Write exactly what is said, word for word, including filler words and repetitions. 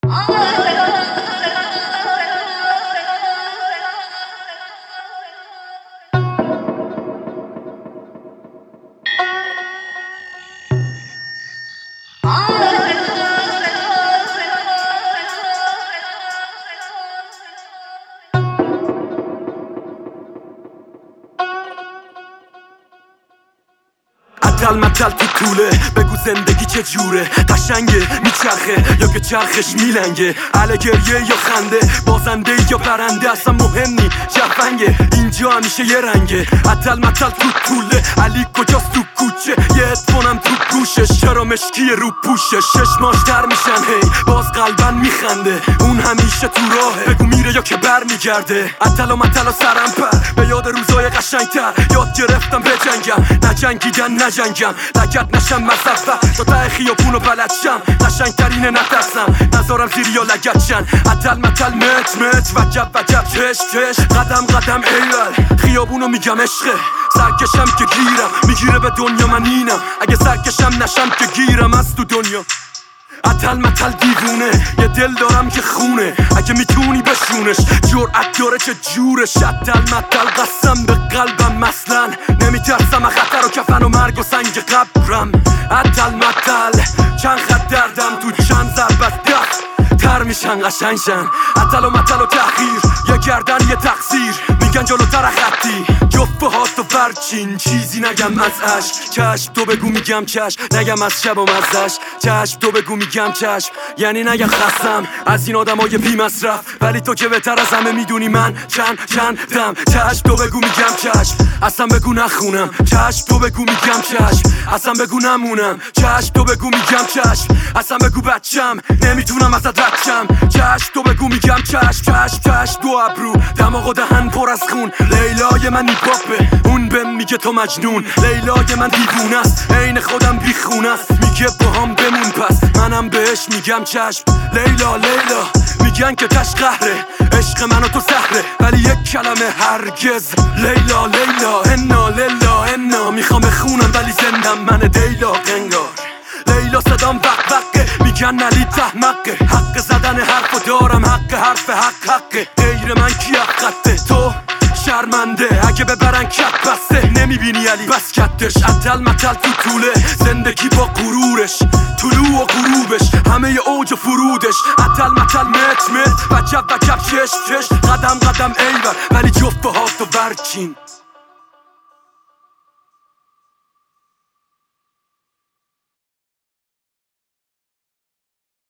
متل متل تو طوله، بگو زندگی چه جوره، قشنگه میچرخه یا که چرخش میلنگه، اله گریه یا خنده، بازنده یا برنده، اصلا مهم نی جفنگه، اینجا همیشه یه رنگه. متل متل تو طوله، علی کجاست تو کوچه، یه ادفونم تو گوشش، چرا مشکی رو پوشش، ششماش در میشن هی باز قلبن میخنده، اون همیشه تو راهه، بگو میره یا که بر میگرده. متل و متل و سرم پر به یاد روزای قشنگتر، یاد گرفتم بجنگم، نجنگیدن نجنگم، لگت نشم مصفه تا ته خیابونو بلد شم، قشنگترینه نترسم نذارم زیر یا لگت شن. متل متل مت مت وجب وجب چش چش، قدم قدم ایول خیابونو میگم عشقه، سرکشم که گیرم میگیره به دنیا من اینم، اگه سرکشم نشم که گیرم از تو دنیا. متل متل دیوونه، یه دل دارم که خونه، اگه میتونی بشونش، جرأت داره چه جورش. متل متل قسم به قلبم مثلا، نمیترسم از خطر و کفن و مرگ و سنگ قبرم. متل متل چند خط دردم تو چند ضربت ده تر میشن قشنگشن. متل و متل و تحقیر، یه گردن یه تقصیر، میگن جلوتر خطی جفه هات و برچین، چیزی نگم از عشق چشم تو بگو میگم چشم، نگم از شب و مزش چشم تو بگو میگم چشم، یعنی نگم خستم از این آدم های بی مصرف، ولی تو که بهتر از همه میدونی من چند چند دم. چشم تو بگو میگم چشم، اصلا بگو نخونم، چشم تو بگو میگم چشم، اصلا بگو نمونم، چشم تو بگو میگم چشم، اصلا بگو بچم نمیتونم ازت رد شم، چشم تو بگو میگم چشم چشم چشم. دو ابرو دماغ و دهن پر از خون، لیلای من نیپاپه اون بهم میگه تو مجنون، لیلای من دیوونه است عین خودم بیخونه است، میگه با هم بمون پس منم بهش میگم چشم. لیلا لیلا میگن که تش قهره، عشق من و تو سهره، ولی یک کلمه هرگز. لیلا لیلا انا لیلا انا، میخوام بخونم ولی زندم من دیلا قنگار. لیلا صدام وق وقه، میگن نلی تحمقه، حق زدن حرفو دارم، حق حرف حق حقه، غیر من کی حقته تو شرمنده، اگه ببرن کت بسته نمیبینی علی بس کتش. متل متل تو طوله، زندگی با غرورش، طلوع و غروبش همه ی اوج و فرودش. متل متل مت مت وجب وجب چش چش، قدم قدم ایول ولی جفت هات و برچین.